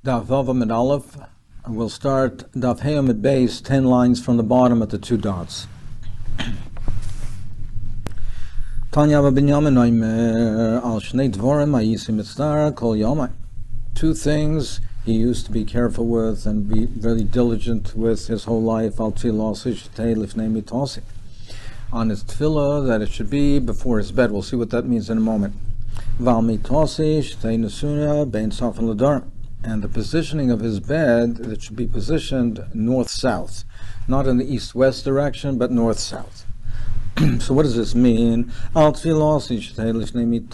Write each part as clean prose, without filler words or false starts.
Daf Vav Amid Aleph. We'll start Daf Hey Amid Beis, 10 lines from the bottom at the 2 dots. Tanya Binyamin Oimer Al Shnei Dvorim Ayisim Mitzvah Kol Yomai. 2 things he used to be careful with and be very diligent with his whole life. Al Tfilah Sishtei Lifnei Mitosi. On his tefillah, that it should be before his bed. We'll see what that means in a moment. Val Mitosi Shtei Nesuna Bein Saf L'Darim. And the positioning of his bed, that should be positioned north-south, not in the east-west direction, but north-south. So what does this mean? What does it mean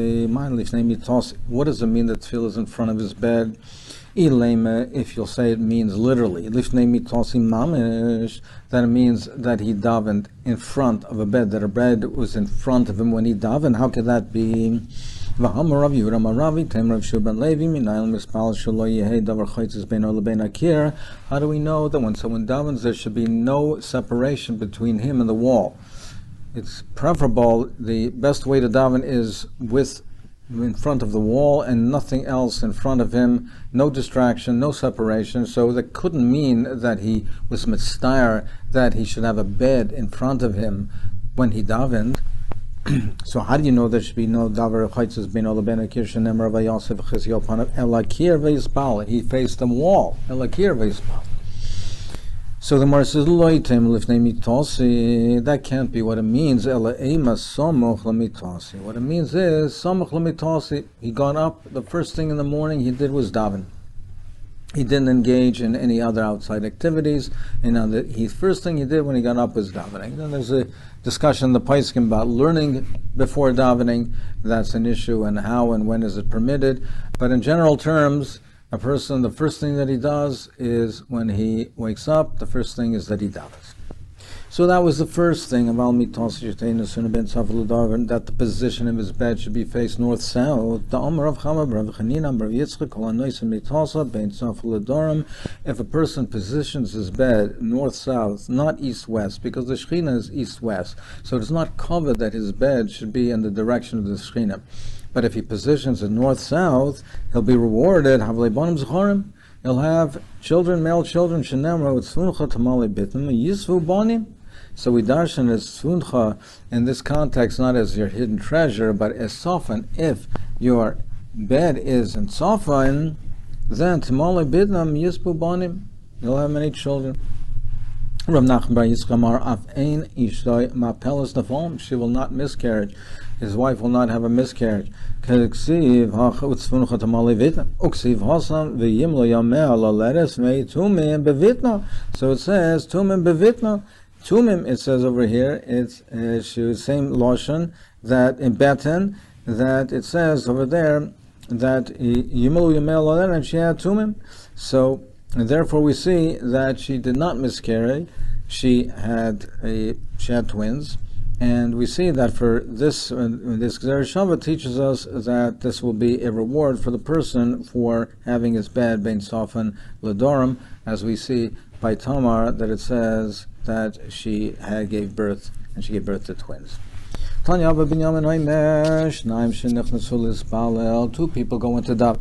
that tefillah is in front of his bed? If you'll say it means literally, that it means that he davened in front of a bed, that a bed was in front of him when he davened. How could that be? How do we know that when someone davens there should be no separation between him and the wall? It's preferable, the best way to daven is in front of the wall and nothing else in front of him, no distraction, no separation. So that couldn't mean that he was mitzvah, that he should have a bed in front of him when he davened. So how do you know there should be no davar chaitzes bein ola ben akir shenemar vayasef chizyo panav elakir veispal? He faced the wall. Elakir veispal. So the Gemara says loitem lifnei mitosi. That can't be what it means. Ela ema somoch lemitosi. What it means is somoch lemitosi. He got up. The first thing in the morning he did was daven. He didn't engage in any other outside activities. And the first thing he did when he got up was davening. Then there's a discussion in the Paiskim about learning before davening. That's an issue, and how and when is it permitted. But in general terms, a person, the first thing that he does is when he wakes up, the first thing is that he davens. So that was the first thing, that the position of his bed should be faced north-south. If a person positions his bed north-south, not east-west, because the Shekhinah is east-west, so it's not covered that his bed should be in the direction of the Shekhinah. But if he positions it north-south, he'll be rewarded. He'll have children, male children, so we darshan as tzvuncha in this context not as your hidden treasure, but as sofan. If your bed is in sofan, then tamale bidnam yisbu bonim, you'll have many children. Rav Nachman bar Yitzchak amar af ein ishtoi mapelas nafom. She will not miscarriage. His wife will not have a miscarriage. Keksiv hachut tzvuncha tamale vidnam. Uksiv hasam v'yimlo yameh la leres mei tumim bevitna. So it says tumim bevitna. Tumim, it says over here, it's same loshon that in Beten, that it says over there that Yimelu Yamel and she had tumim. So and therefore we see that she did not miscarry. She had twins, and we see that for this Gzera Shava teaches us that this will be a reward for the person for having his bed bein sofan l'dorim, as we see by Tamar that it says that she gave birth to twins. 2 people go into daven,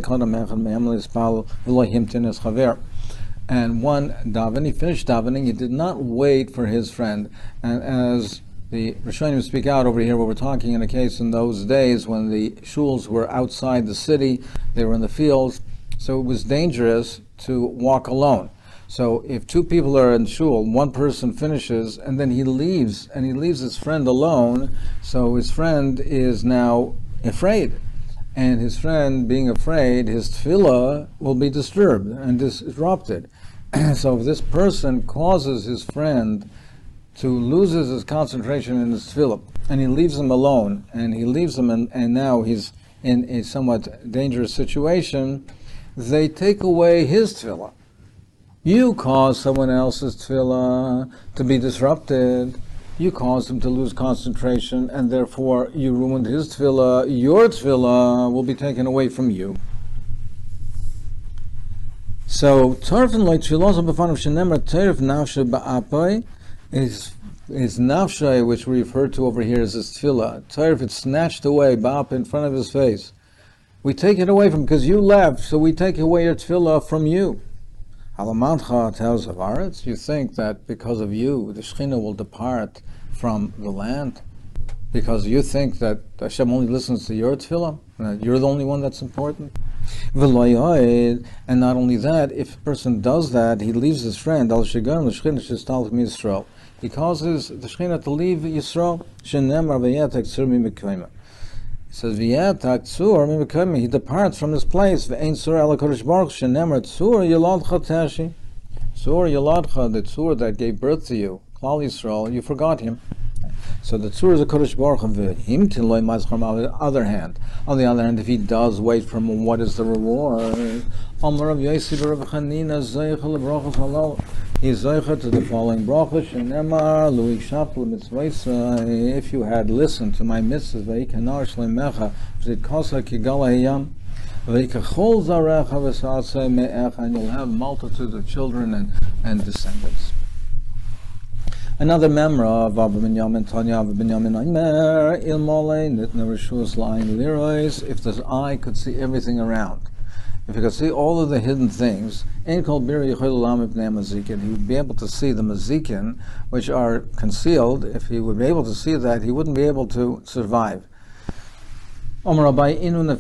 and one daven, he finished davening, he did not wait for his friend. And as the Rishonim speak out over here, what we're talking in a case in those days when the shuls were outside the city, they were in the fields, so it was dangerous to walk alone. So if 2 people are in shul, one person finishes and then he leaves his friend alone, so his friend is now afraid. And his friend being afraid, his tefillah will be disturbed and disrupted. So if this person causes his friend to lose his concentration in his tefillah, and he leaves him alone, and now he's in a somewhat dangerous situation, they take away his tefillah. You cause someone else's tefillah to be disrupted. You caused him to lose concentration, and therefore you ruined his tefillah. Your tefillah will be taken away from you. So, Tarfin like Shiloh b'fanav shenemar terif nafshe ba'apai is nafshe, which we refer to over here as his tefillah. Terif, it's snatched away, ba'ap, in front of his face. We take it away from, because you left, so we take away your tefillah from you. Halamantcha tells of Aretz, you think that because of you, the Shekhinah will depart from the land? Because you think that Hashem only listens to your tefillah, that you're the only one that's important? And not only that, if a person does that, he leaves his friend, he causes the Shekhinah to leave Yisrael. He says, he departs from this place. Sur Yoladcha, the Tzur that gave birth to you, Klal Yisrael, you forgot him. So the Tzur is a Kodesh Baruch Hu. On the other hand, if he does wait from what is the reward, he's zeicha to the following bracha. Shenemar Lui Shapul Mitzvaysa. If you had listened to my mitzvahs, Veikanar Shleimecha V'Zidkosa Kigala Hayam Veikachol Zarecha V'Sasei Me'echa, and you'll have multitude of children and descendants. Another memra of Abba Ben Yamin Tanya Abba Ben Yamin Aimer Ilmole Nitna Rishus Lain Lirois. If the eye could see everything around, if you could see all of the hidden things, he would be able to see the mazikin, which are concealed. If he would be able to see that, he wouldn't be able to survive. There are more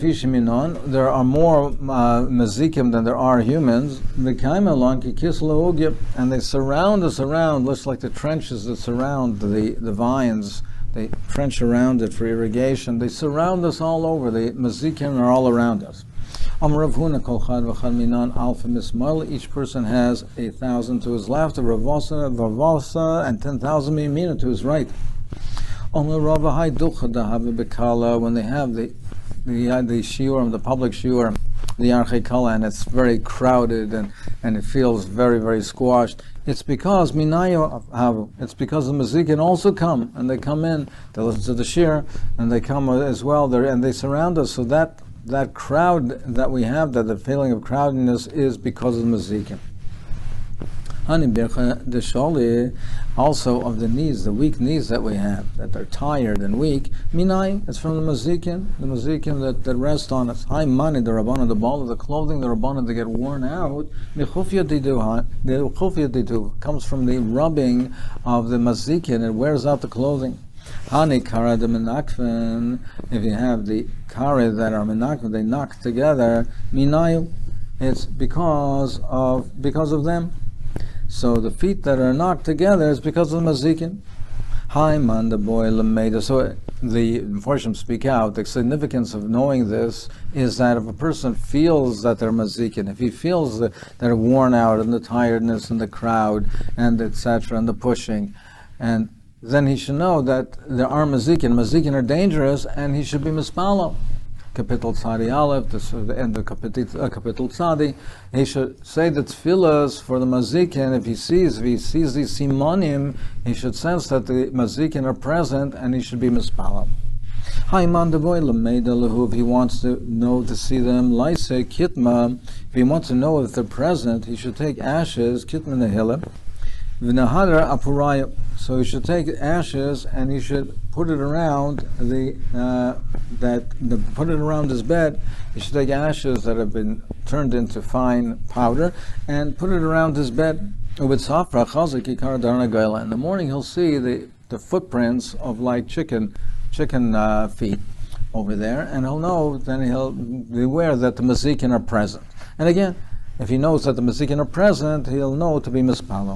mazikim than there are humans, and they surround us around, just like the trenches that surround the vines. They trench around it for irrigation. They surround us all over. The mazikim are all around us. Each person has 1,000 to his left, Ravasa, and 10,000 Mimina to his right. When they have the shiurim, the public shiurim, the Yarchei Kala, and it's very crowded and it feels very, very squashed, it's because the Mazikin also come, and they come in, they listen to the shir, and they come as well, and they surround us, so that crowd that we have, that the feeling of crowdedness, is because of the Mazikin. Also of the knees, the weak knees that we have, that are tired and weak, minai, it's from the mazikin that rest on us. High money, the rabbana, the ball of the clothing, the rabbana that get worn out, the chufiyadidu comes from the rubbing of the mazikin, it wears out the clothing. Hani kara de menakven, if you have the kara that are menakven, they knock together, minayu, it's because of them. So the feet that are knocked together is because of the mazikin. Hi man the boy lemeda. So the Mepharshim speak out. The significance of knowing this is that if a person feels that they're mazikin, if he feels that they're worn out and the tiredness and the crowd and etc. and the pushing, and then he should know that there are mazikin. Mazikin are dangerous, and he should be mispalo. Kapitel Tzadi Aleph, the end of Kapitel Tzadi, he should say the tefillahs for the mazikin. If he sees these simonim, he should sense that the mazikin are present, and he should be mispala. If he wants to know to see them, laise kitma. If he wants to know if they're present, he should take ashes, kitma nehila, v'nahadar apuraya. So he should take ashes and he should put it around put it around his bed. He should take ashes that have been turned into fine powder and put it around his bed. In the morning he'll see the footprints of like chicken feet over there, and he'll know, then he'll be aware that the mazikin are present. And again, if he knows that the mazikin are present, he'll know to be mispalo.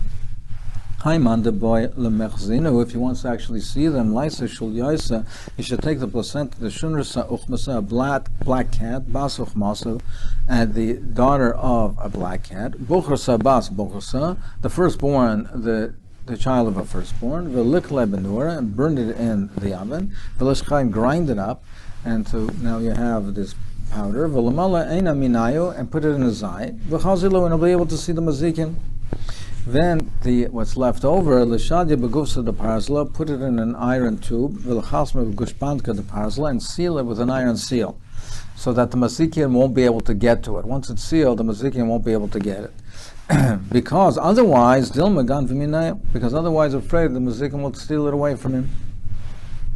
If he wants to actually see them, he should take the placenta, the shunrasa uchmasa, a black cat, bas uchmasu, and the daughter of a black cat, buchrasa bas buchrasa, the firstborn, the child of a firstborn, v'likle benura, and burned it in the oven, v'lishchaim, grind it up, and so now you have this powder, v'lamala eina minayo, and put it in his eye, v'chazilu, and he'll be able to see the mazikin. Then what's left over, l'shadya begufsa de parzla, put it in an iron tube, v'lchasma begushpantka de parzla, and seal it with an iron seal, so that the mazikin won't be able to get to it. Once it's sealed, the mazikin won't be able to get it. because otherwise afraid the mazikin will steal it away from him.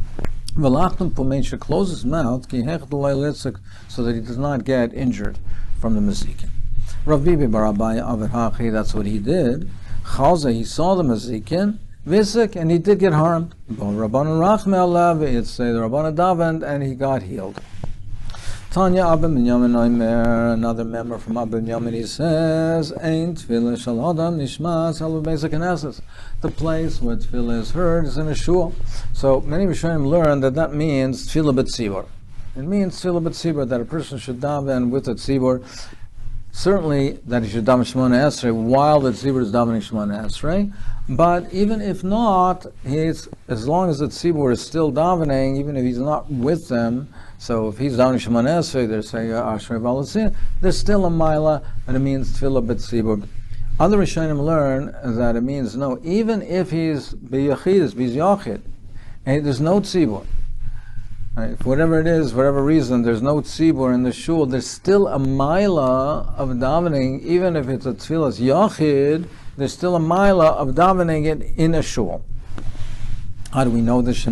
V'lachtum pumein should close his mouth so that he does not get injured from the mazikin. Rav Bibi bar Abaye Aver Hachi, that's what he did. Chalze, he saw the mazikin, visik, and he did get harmed. Rabbanan Rachme Alav, it's the Rabbanan davened, and he got healed. Tanya Abba Binyamin Oimer, another member from Abba Binyamin, he says, Ein tefillah shel adam nishmas elu beis haknesses. The place where tefillah is heard is in a shul. So many Rishonim learn that means tefillah b'tzibur. It means tefillah b'tzibur, that a person should daven with a tzibur. Certainly that he should daven Shemona Esrei while the tzibur is davening Shemona Esrei. But even if not, as long as the tzibur is still davening, even if he's not with them, so if he's davening Shemona Esrei, they're saying Ashrei V'Alatzin, there's still a Maila, and it means tefillah b'tzibur. Other Rishonim learn that it means no, even if he's b'yachid, he's yachid, and there's no tzibur. Right, for whatever it is, for whatever reason, there's no tzibur in the shul, there's still a maila of davening, even if it's a tefillas yachid, there's still a maila of davening it in a shul. How do we know this?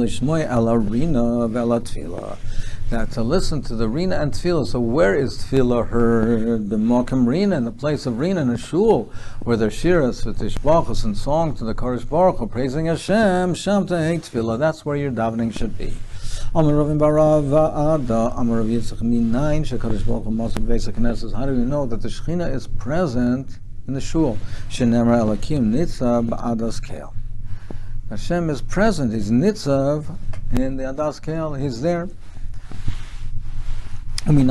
That to listen to the rina and tefillah. So where is tefillah heard? The mokum rina, in the place of rina in a shul, where there's shiras with tishbachos and song to the Kodesh Baruch Hu, praising Hashem, sham tehei tefillah. That's where your davening should be. Amar Rav Barava Amar Rav Yitzchak Minayin Shekadosh Baruch Hu Moshe Beis HaKnesses. How do we know that the Shechina is present in the shul? Shenemar Elakim Nitzav Ba'adas Keil. Hashem is present. He's Nitzav in the Adas Keil. He's there. How do we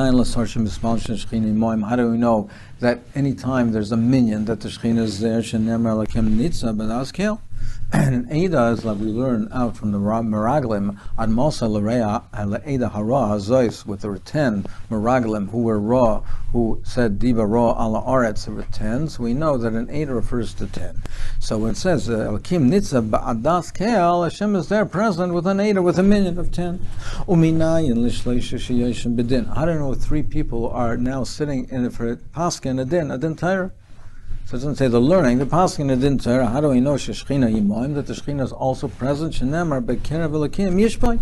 know that any time there's a minyan that the Shechina is there? Shenemar Elakim Nitzav Ba'adas Keil. And in Eda, as like we learn out from the Meraglim, Ad Mosa L'Reya Eda Hara Hazois, with the 10 Meraglim who were raw, who said Diva Ra Ala Aretz, there were 10, so we know that an Eda refers to 10. So when it says Elkim Nitza Ba'adas Keil, Hashem is there present with an Eda, with a minyan of 10. Uminayin Lishleisha Sheyeshim B'din. I don't know if 3 people are now sitting in it for Pascha a din Torah. So it doesn't say the learning, the paskin a din Torah. How do we know Shechina Yimoim, that the Shechina is also present? Shenemar Bekerev Elakim Yishpai.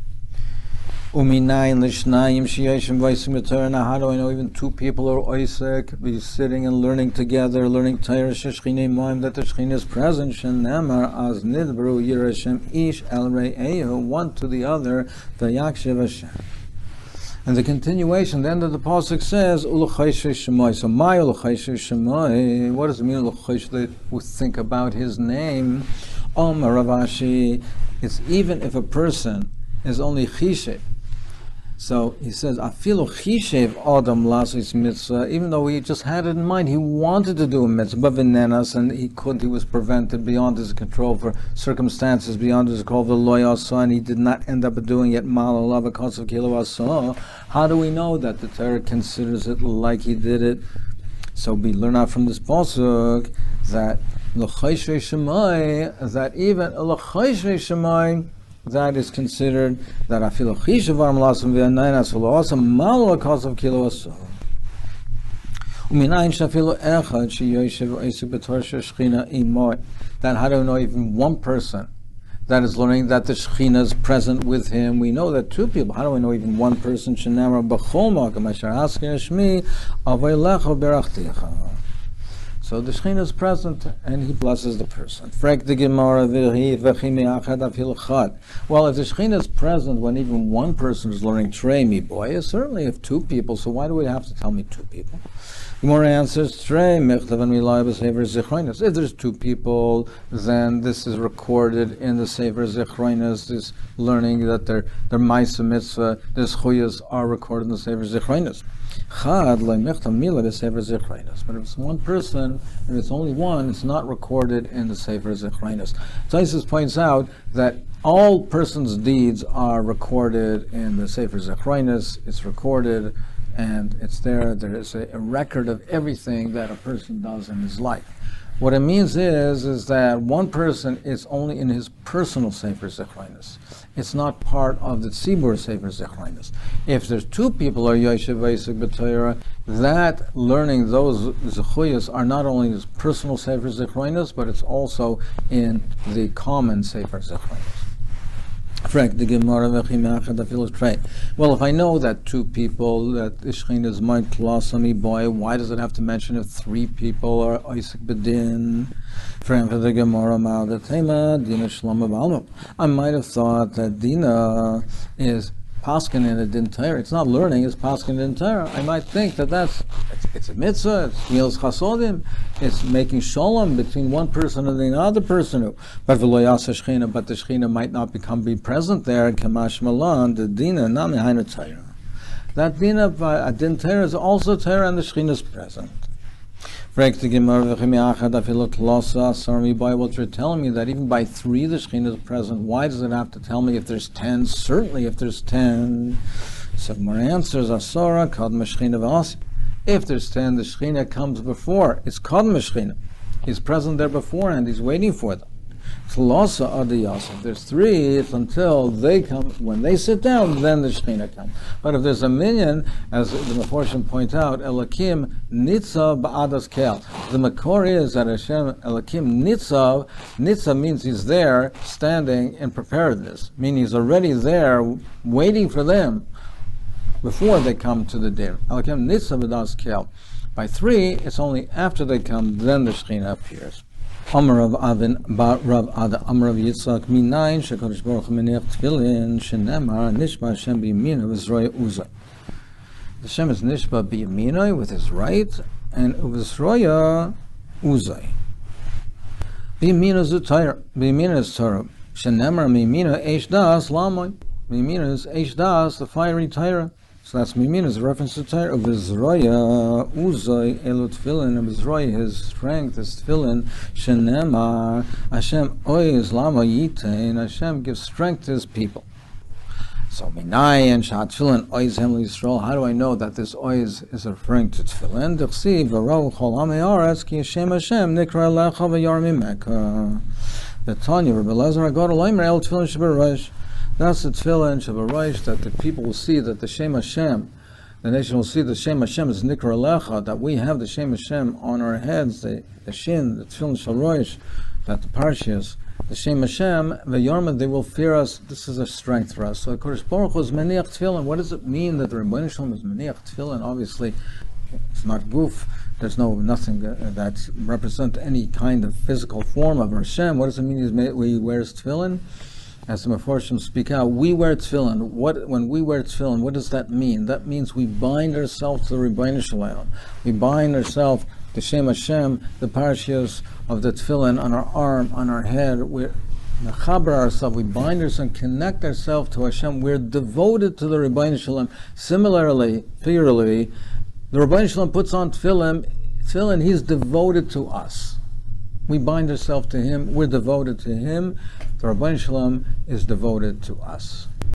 Uminayin Lishnayim Sheyeshim Vaysim Torah. Now how do I know even 2 people are oisek, be sitting and learning together, learning Torah, Shechina Yimoim, that the Shechina is present? Shenemar Az Nidbru Yirashem Ish El Re'ehu, one to the other, Vayakshev Hashem. And the continuation, the end of the pasuk says, "Uluchayshe Shemai." So, my Uluchayshe Shemai. What does it mean, Uluchayshe? That we think about his name. Rav Ashi. It's even if a person is only chishev. So he says, "Afilu chishev adam lasis mitzvah." Even though he just had it in mind, he wanted to do a mitzvah, v'nenas, and he couldn't. He was prevented beyond his control for circumstances beyond his control. The loyasa, and he did not end up doing it. Malalav because of kilovasa. How do we know that the Torah considers it like he did it? So we learn out from this pasuk that l'chayshrei shemai, that even l'chayshrei shemai, that is considered that afilu chishavar malasum v'anaynas v'loasam malo because of kilovasa. Uminayin shafilu echad sheyoshev oisik b'torah shechina imoy. That how do we know even one person that is learning that the Shechina is present with him? We know that 2 people. How do we know even one person? Shenamar b'chol makam asher asker shmi avay lecha berachticha. So the Shechina is present and he blesses the person. Frek the Gemara v'hi v'chi me'achad afil chad. Well, if the Shechina is present when even one person is learning Trei mi boy, certainly if 2 people, so why do we have to tell me 2 people? Gemara answers, Trei mechtav and milayah b'sefer zichroinus. If there's 2 people, then this is recorded in the sefer zichroinus. This learning that their ma'aseh mitzvah, their zchuyos are recorded in the sefer zichroinus. Chad lo mechtav milayah b'sefer zichroinus. But if it's one person, if it's only one, it's not recorded in the sefer zichroinus. Taisus points out that all persons' deeds are recorded in the sefer zichroinus. It's recorded. And it's there. There is a record of everything that a person does in his life. What it means is that one person is only in his personal Sefer Zechroinus. It's not part of the Tzibur Sefer Zechroinus. If there's 2 people are Yoshev Vayisik B'Torah, that learning those Zechuyas are not only in his personal Sefer Zechroinus, but it's also in the common Sefer Zechroinus. Well, if I know that two people, that the Shechina might blossomy boy, why does it have to mention if three people are Isaac Bedin? I might have thought that Dina is Paskin in a Din Torah. It's not learning, it's Paskin in Torah. I might think that it's a mitzvah, it's Milos Chasodim, it's making shalom between one person and the other person. But the Shechina might not be present there. Kamash Malan, the Dina, Nami Haina Torah. That Dina, a Din Torah is also Torah and the Shechina is present. What you're telling me that even by three the Shechina is present, why does it have to tell me if there's 10? Certainly if there's 10. So more answers, Asora, Kadma Shechina V'Asi. If there's 10, the Shechina comes before. It's Kadma Shechina. He's present there beforehand, he's waiting for them. If there's three, it's until they come. When they sit down, then the Shechina comes. But if there's a minyan, as the Meforshim point out, Elakim Nitzav Ba'adas Kel. The Makor is that Hashem Elakim Nitzav. Nitzav means he's there, standing in preparedness, meaning he's already there, waiting for them before they come to the dir. Elakim Nitzav Ba'adas Kel. By three, it's only after they come, then the Shechina appears. Amar of Avin Bar Rav Ada Amar of Yitzchak Minayin Shekadosh Baruch Hu Meniach Tefillin Shenemar Nishba Hashem B'Yamina V'Zroya Uzay. Hashem is Nishba B'Yamina with his right, and V'Zroya Uzay. B'Yamina is Torah. B'Yamina is Torah. Shenemar B'Yamina Eish Das Lamoy. B'Yamina is Eish Das, the fiery Torah. So that's Mimin is a reference to Torah. Of V'Zroya Uzay Elu Tefillin. Of V'Zroya, his strength is Tefillin. Shenemar Hashem Oiz Lama Yitein. Hashem gives strength to his people. So Minayin Shat Tefillin Oiz Hem Yisrael. How do I know that this Oiz is referring to Tefillin? D'chsi V'Ro Chol Amei Aretz Ki Hashem Hashem Nikra Lecha V'Yar Mimeka. The Tanya Rabbi Elazar Agad Olaymer El Tefillin Sheberosh. That's the tefillah and Shabaraish, that the people will see that the Shem Hashem, the nation will see the Shem Hashem is Nikra Lecha, that we have the Shem Hashem on our heads, the Shin, the tefillah Shabaraish, that the Parshias, the Shem Hashem, the Yarmah, they will fear us. This is a strength for us. So the Kodesh Baruch Hu is Meniach Tefillin. What does it mean that the Rebbeinu Shalom is Meniach Tefillin? Obviously, it's not goof. There's nothing that represents any kind of physical form of Hashem. What does it mean he wears Tefillin? As the Meforshim speak out, we wear tefillin. When we wear tefillin, what does that mean? That means we bind ourselves to the Rebbeinu Shalom. We bind ourselves to Shem Hashem, the parashios of the tefillin on our arm, on our head. We're mechaber ourselves. We bind ourselves and connect ourselves to Hashem. We're devoted to the Rebbeinu Shalom. Similarly, figuratively, the Rebbeinu Shalom puts on tefillin. He's devoted to us. We bind ourselves to him, we're devoted to him. The Rebbeinu Shalom is devoted to us.